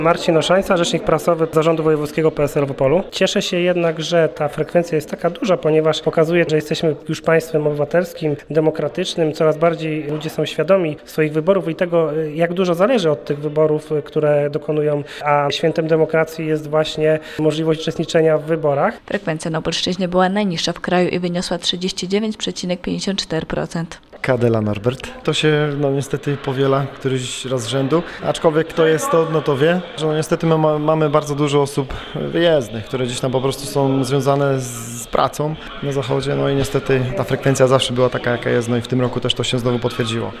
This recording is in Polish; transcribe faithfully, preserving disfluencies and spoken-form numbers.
Marcin Oszańca, rzecznik prasowy Zarządu Wojewódzkiego P S L w Opolu. Cieszę się jednak, że ta frekwencja jest taka duża, ponieważ pokazuje, że jesteśmy już państwem obywatelskim, demokratycznym. Coraz bardziej ludzie są świadomi swoich wyborów i tego, jak dużo zależy od tych wyborów, które dokonują, a świętem demokracji jest właśnie możliwość uczestniczenia w wyborach. Frekwencja na Opolszczyźnie była najniższa w kraju i wyniosła trzydzieści dziewięć przecinek pięćdziesiąt cztery procent. Kadela Norbert. To się no niestety powiela któryś raz z rzędu, aczkolwiek kto jest to, no to wie, że no niestety my ma, mamy bardzo dużo osób wyjezdnych, które gdzieś tam po prostu są związane z, z pracą na zachodzie, no i niestety ta frekwencja zawsze była taka, jaka jest, no i w tym roku też to się znowu potwierdziło.